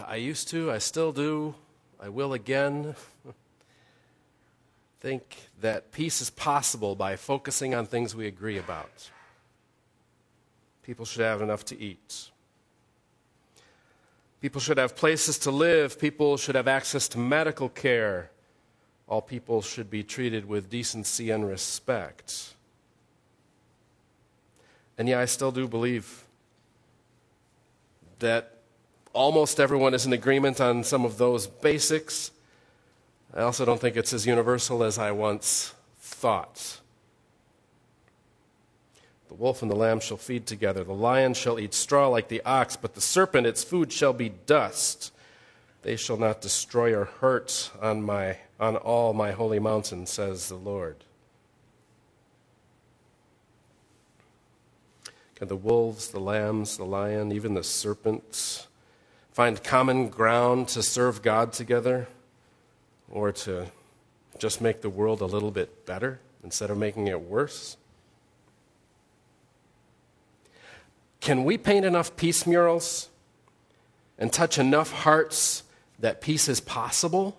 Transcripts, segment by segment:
I used to, I still do, I will again, think that peace is possible by focusing on things we agree about. People should have enough to eat. People should have places to live. People should have access to medical care. All people should be treated with decency and respect. And yeah, I still do believe that almost everyone is in agreement on some of those basics. I also don't think it's as universal as I once thought. The wolf and the lamb shall feed together. The lion shall eat straw like the ox, but the serpent, its food shall be dust. They shall not destroy or hurt on all my holy mountain, says the Lord. Can the wolves, the lambs, the lion, even the serpents find common ground to serve God together, or to just make the world a little bit better instead of making it worse? Can we paint enough peace murals and touch enough hearts that peace is possible?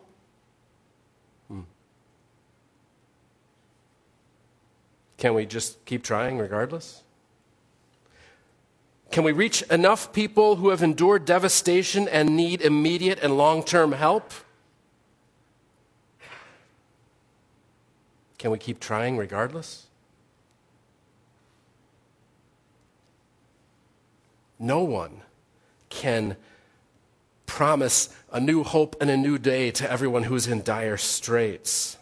Can we just keep trying regardless? Can we reach enough people who have endured devastation and need immediate and long-term help? Can we keep trying regardless? No one can promise a new hope and a new day to everyone who is in dire straits.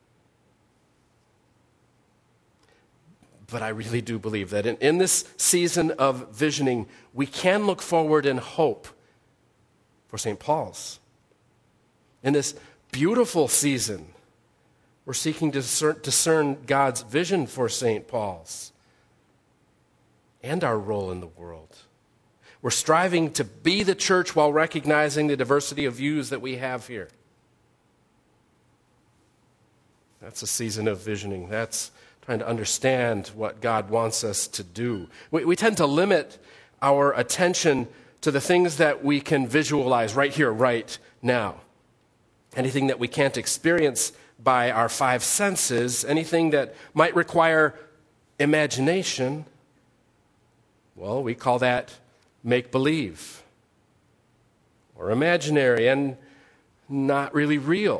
But I really do believe that in this season of visioning, we can look forward in hope for St. Paul's. In this beautiful season, we're seeking to discern God's vision for St. Paul's and our role in the world. We're striving to be the church while recognizing the diversity of views that we have here. That's a season of visioning. That's trying to understand what God wants us to do. We tend to limit our attention to the things that we can visualize right here, right now. Anything that we can't experience by our five senses, anything that might require imagination, well, we call that make-believe or imaginary and not really real.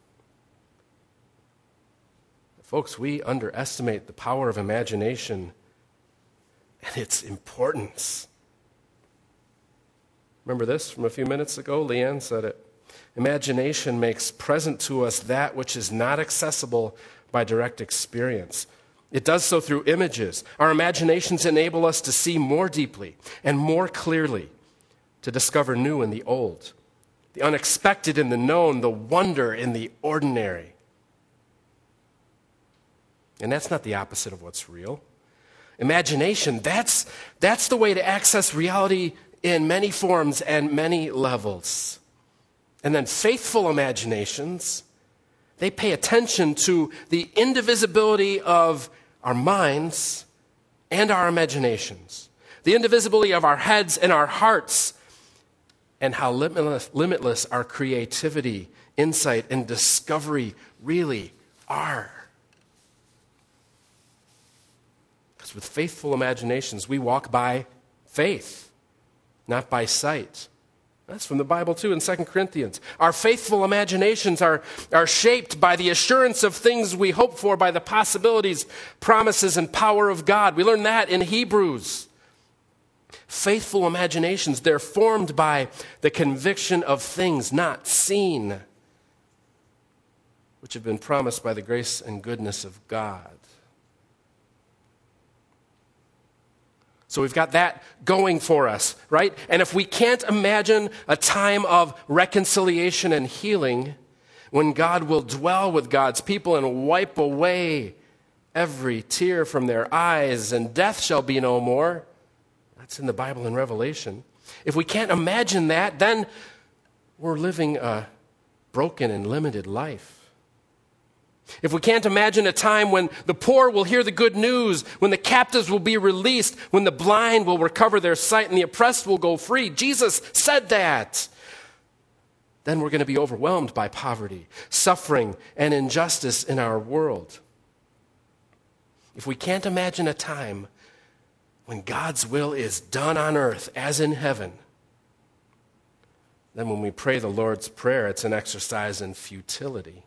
Folks, we underestimate the power of imagination and its importance. Remember this from a few minutes ago? Leanne said it. Imagination makes present to us that which is not accessible by direct experience. It does so through images. Our imaginations enable us to see more deeply and more clearly, to discover new in the old, the unexpected in the known, the wonder in the ordinary. And that's not the opposite of what's real. Imagination, that's the way to access reality in many forms and many levels. And then faithful imaginations, they pay attention to the indivisibility of our minds and our imaginations, the indivisibility of our heads and our hearts, and how limitless our creativity, insight, and discovery really are. Because with faithful imaginations, we walk by faith, not by sight. That's from the Bible too in 2 Corinthians. Our faithful imaginations are shaped by the assurance of things we hope for, by the possibilities, promises, and power of God. We learn that in Hebrews. Faithful imaginations, they're formed by the conviction of things not seen, which have been promised by the grace and goodness of God. So we've got that going for us, right? And if we can't imagine a time of reconciliation and healing when God will dwell with God's people and wipe away every tear from their eyes and death shall be no more, that's in the Bible in Revelation. If we can't imagine that, then we're living a broken and limited life. If we can't imagine a time when the poor will hear the good news, when the captives will be released, when the blind will recover their sight and the oppressed will go free. Jesus said that. then we're going to be overwhelmed by poverty, suffering, and injustice in our world. If we can't imagine a time when God's will is done on earth as in heaven, then when we pray the Lord's Prayer, it's an exercise in futility.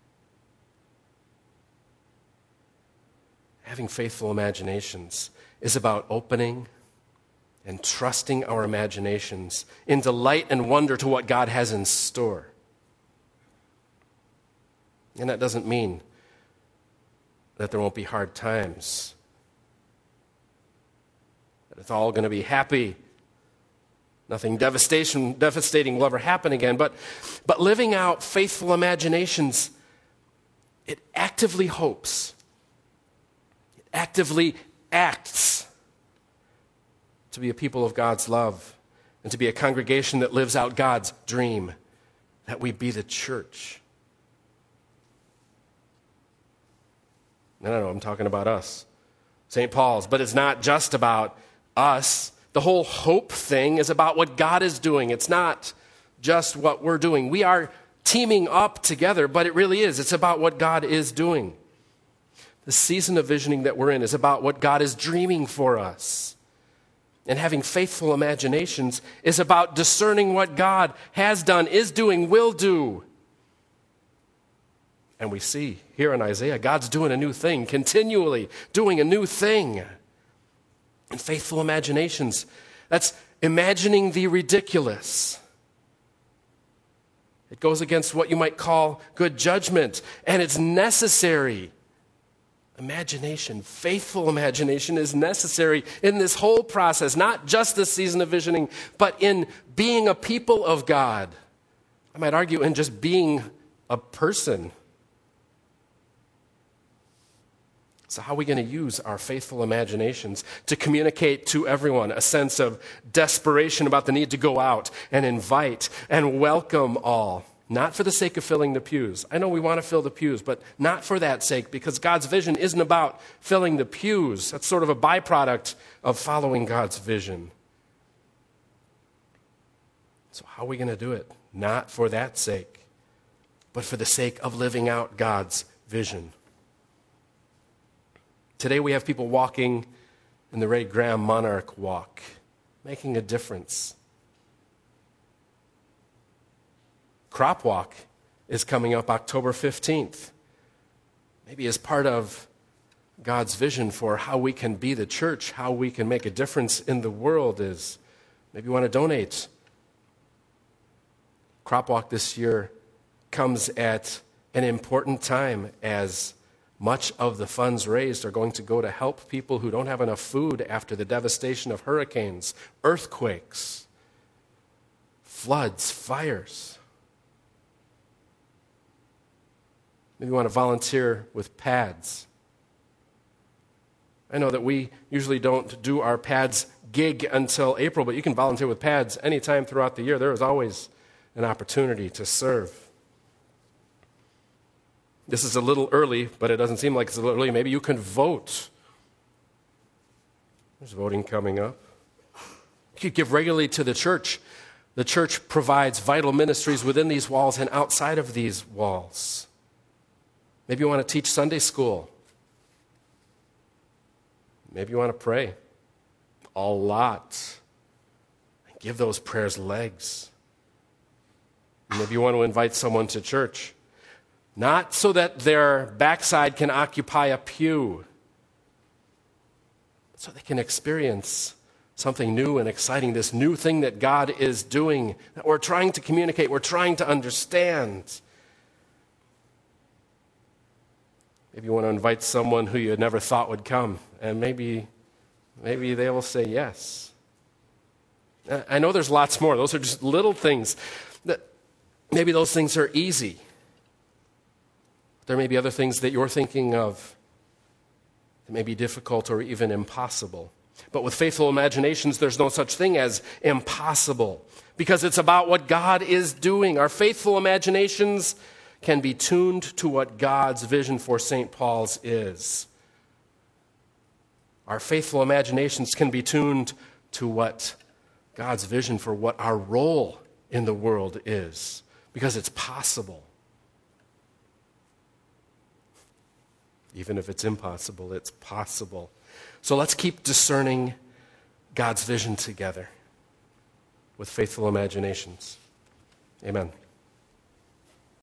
Having faithful imaginations is about opening and trusting our imaginations in delight and wonder to what God has in store. And that doesn't mean that there won't be hard times, that it's all going to be happy, nothing devastating will ever happen again. But living out faithful imaginations, it actively hopes, it actively acts to be a people of God's love and to be a congregation that lives out God's dream, that we be the church. I don't know, I'm talking about us, St. Paul's, but it's not just about us. The whole hope thing is about what God is doing. It's not just what we're doing. We are teaming up together, but it really is. It's about what God is doing. The season of visioning that we're in is about what God is dreaming for us. And having faithful imaginations is about discerning what God has done, is doing, will do. And we see here in Isaiah, God's doing a new thing, continually doing a new thing. And faithful imaginations, that's imagining the ridiculous. It goes against what you might call good judgment, and it's necessary. Imagination, faithful imagination is necessary in this whole process, not just this season of visioning, but in being a people of God. I might argue in just being a person. So how are we going to use our faithful imaginations to communicate to everyone a sense of desperation about the need to go out and invite and welcome all? Not for the sake of filling the pews. I know we want to fill the pews, but not for that sake, because God's vision isn't about filling the pews. That's sort of a byproduct of following God's vision. So how are we going to do it? Not for that sake, but for the sake of living out God's vision. Today we have people walking in the Ray Graham Monarch Walk, making a difference. Crop Walk is coming up October 15th. Maybe as part of God's vision for how we can be the church, how we can make a difference in the world is maybe you want to donate. Crop Walk this year comes at an important time as much of the funds raised are going to go to help people who don't have enough food after the devastation of hurricanes, earthquakes, floods, fires. Maybe you want to volunteer with pads. I know that we usually don't do our pads gig until April, but you can volunteer with pads anytime throughout the year. There is always an opportunity to serve. This is a little early, but it doesn't seem like it's a little early. Maybe you can vote. There's voting coming up. You could give regularly to the church. The church provides vital ministries within these walls and outside of these walls. Maybe you want to teach Sunday school. Maybe you want to pray a lot and give those prayers legs. Maybe you want to invite someone to church, not so that their backside can occupy a pew, but so they can experience something new and exciting, this new thing that God is doing, that we're trying to communicate, we're trying to understand. Maybe you want to invite someone who you never thought would come, and maybe they will say yes. I know there's lots more. Those are just little things. Maybe those things are easy. There may be other things that you're thinking of that may be difficult or even impossible. But with faithful imaginations, there's no such thing as impossible, because it's about what God is doing. Our faithful imaginations can be tuned to what God's vision for St. Paul's is. Our faithful imaginations can be tuned to what God's vision for what our role in the world is. because it's possible. Even if it's impossible, it's possible. So let's keep discerning God's vision together with faithful imaginations. Amen.